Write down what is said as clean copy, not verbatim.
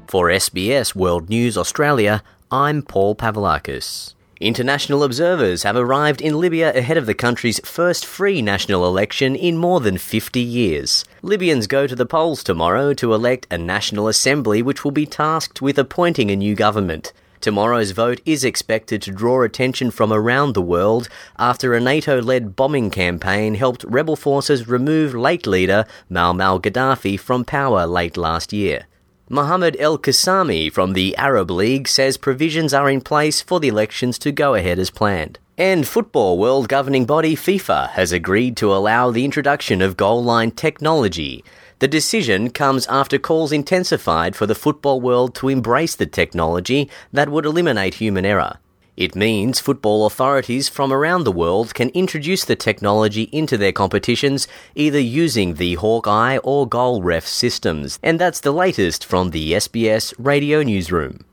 For SBS World News Australia, I'm Paul Pavlakis. International observers have arrived in Libya ahead of the country's first free national election in more than 50 years. Libyans go to the polls tomorrow to elect a National Assembly which will be tasked with appointing a new government. Tomorrow's vote is expected to draw attention from around the world after a NATO-led bombing campaign helped rebel forces remove late leader Muammar Gaddafi from power late last year. Mohammed El-Qassami from the Arab League says provisions are in place for the elections to go ahead as planned. And football world governing body FIFA has agreed to allow the introduction of goal line technology. The decision comes after calls intensified for the football world to embrace the technology that would eliminate human error. It means football authorities from around the world can introduce the technology into their competitions, either using the Hawkeye or GoalRef systems. And that's the latest from the SBS Radio Newsroom.